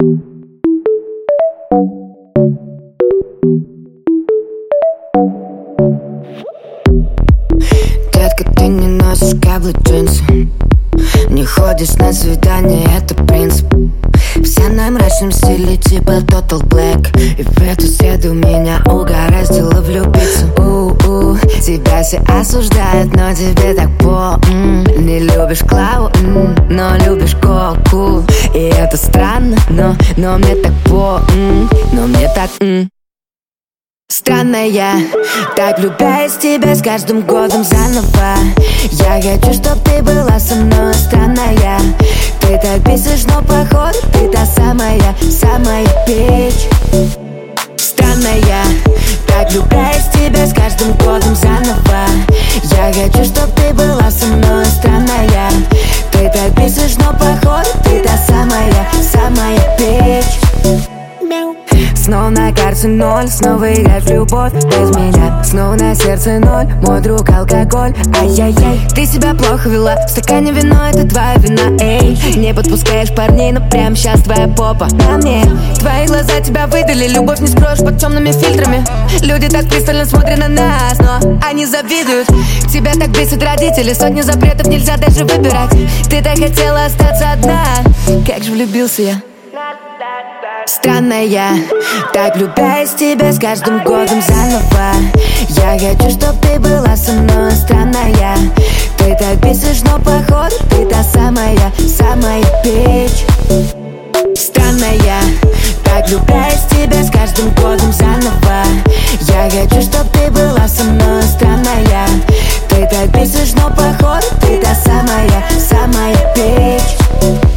Детка, ты не носишь каблы джинсы, не ходишь на свидание, это принцип. Все на мрачном стиле типа Total Black, и в эту среду меня угораздило влюбиться. Тебя все осуждают, но тебе так не любишь Клаву, но любишь Коку. И это странно, но мне так но мне так Странная, так влюбляюсь в тебя с каждым годом заново. Я хочу, чтоб ты была со мной странная. Ты так бесишь, но походу ты та самая печь. Странная, так влюбляюсь в тебя с каждым годом заново. Я хочу, чтоб ты была со мной странная. Ты так бесишь, но походу ты та самая печь. Снова на карте ноль, снова играть в любовь без меня. Снова на сердце ноль, мой друг алкоголь. Ай-яй-яй, ты себя плохо вела, в стакане вино, это твоя вина. Эй, не подпускаешь парней, но прямо сейчас твоя попа на мне. Твои глаза тебя выдали, любовь не скроешь под темными фильтрами. Люди так пристально смотрят на нас, но они завидуют. Тебя так бесят родители, сотни запретов нельзя даже выбирать. Ты так хотела остаться одна, как же влюбился я. Странная, так влюбляюсь в тебя с каждым годом заново. Я хочу, чтоб ты была со мной странная. Ты так бесишь, но походу ты та самая печь. Странная, так влюбляюсь в тебя с каждым годом заново. Я хочу, чтоб ты была со мной странная. Ты так бесишь, но походу ты та самая печь.